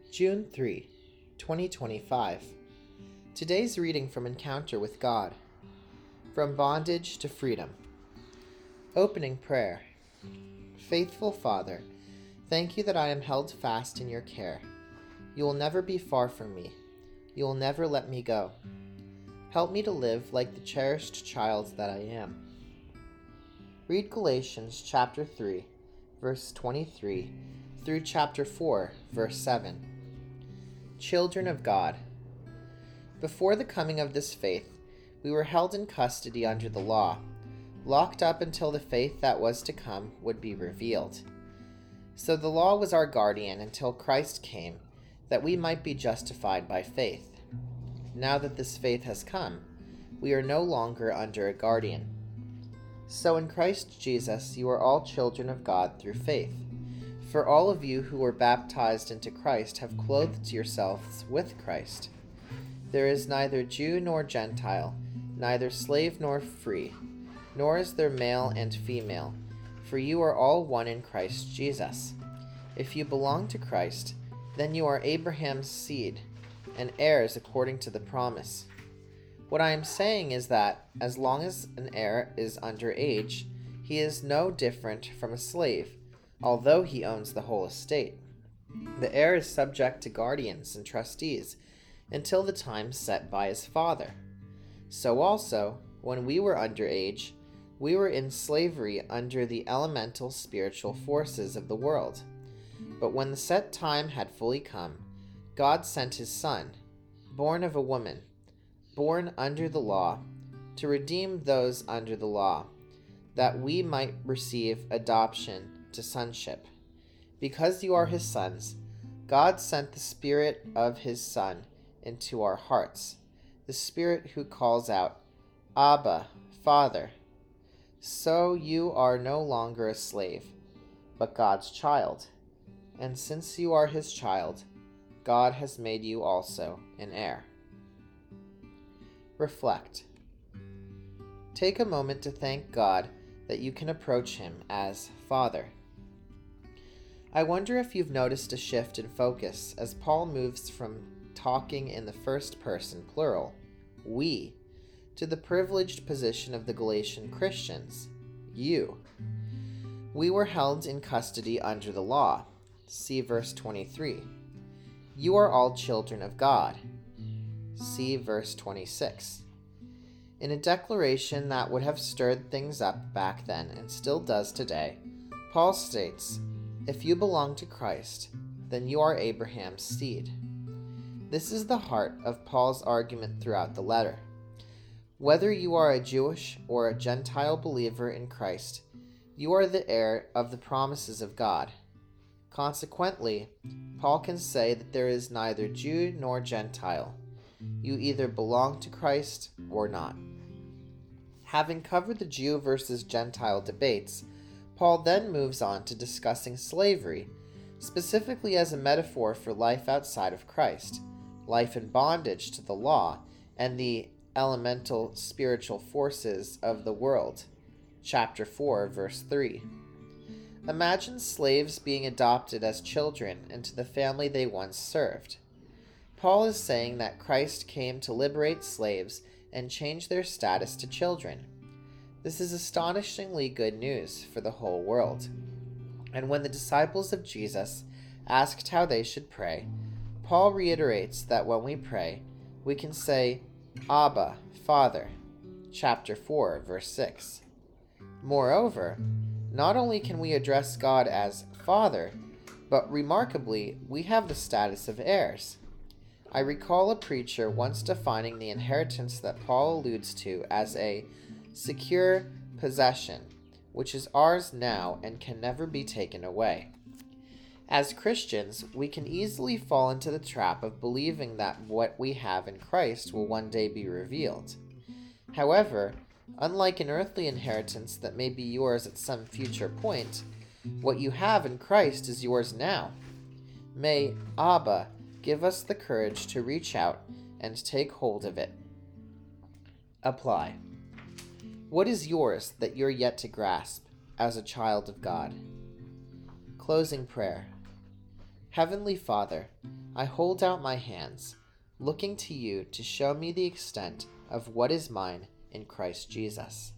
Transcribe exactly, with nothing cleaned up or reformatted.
June third, twenty twenty-five. Today's reading from Encounter with God. From Bondage to Freedom. Opening prayer. Faithful Father, thank you that I am held fast in your care. You will never be far from me. You will never let me go. Help me to live like the cherished child that I am. Read Galatians chapter three, verse twenty-three, through chapter four, verse seven. Children of God. Before the coming of this faith, we were held in custody under the law, locked up until the faith that was to come would be revealed. So the law was our guardian until Christ came, that we might be justified by faith. Now that this faith has come, we are no longer under a guardian. So in Christ Jesus you are all children of God through faith. For all of you who were baptized into Christ have clothed yourselves with Christ. There is neither Jew nor Gentile, neither slave nor free, nor is there male and female, for you are all one in Christ Jesus. If you belong to Christ, then you are Abraham's seed, and heirs according to the promise. What I am saying is that, as long as an heir is under age, he is no different from a slave, although he owns the whole estate. The heir is subject to guardians and trustees until the time set by his father. So also, when we were under age, we were in slavery under the elemental spiritual forces of the world. But when the set time had fully come, God sent his Son, born of a woman, born under the law, to redeem those under the law, that we might receive adoption to sonship. Because you are his sons, God sent the Spirit of his Son into our hearts, the Spirit who calls out, Abba, Father. So you are no longer a slave, but God's child. And since you are his child, God has made you also an heir. Reflect. Take a moment to thank God that you can approach him as Father. I wonder if you've noticed a shift in focus as Paul moves from talking in the first person plural, we, to the privileged position of the Galatian Christians, you. We were held in custody under the law. See verse twenty-three. You are all children of God. See verse twenty-six. In a declaration that would have stirred things up back then and still does today, Paul states, if you belong to Christ, then you are Abraham's seed. This is the heart of Paul's argument throughout the letter. Whether you are a Jewish or a Gentile believer in Christ, you are the heir of the promises of God. Consequently, Paul can say that there is neither Jew nor Gentile. You either belong to Christ or not. Having covered the Jew versus Gentile debates, Paul then moves on to discussing slavery, specifically as a metaphor for life outside of Christ, life in bondage to the law and the elemental spiritual forces of the world. Chapter four, verse three. Imagine slaves being adopted as children into the family they once served. Paul is saying that Christ came to liberate slaves and change their status to children. This is astonishingly good news for the whole world. And when the disciples of Jesus asked how they should pray, Paul reiterates that when we pray, we can say, Abba, Father, chapter four, verse six. Moreover, not only can we address God as Father, but remarkably, we have the status of heirs. I recall a preacher once defining the inheritance that Paul alludes to as a secure possession, which is ours now and can never be taken away. As Christians, we can easily fall into the trap of believing that what we have in Christ will one day be revealed. However, unlike an earthly inheritance that may be yours at some future point, what you have in Christ is yours now. May Abba give us the courage to reach out and take hold of it. Apply. What is yours that you're yet to grasp as a child of God? Closing prayer. Heavenly Father, I hold out my hands, looking to you to show me the extent of what is mine in Christ Jesus.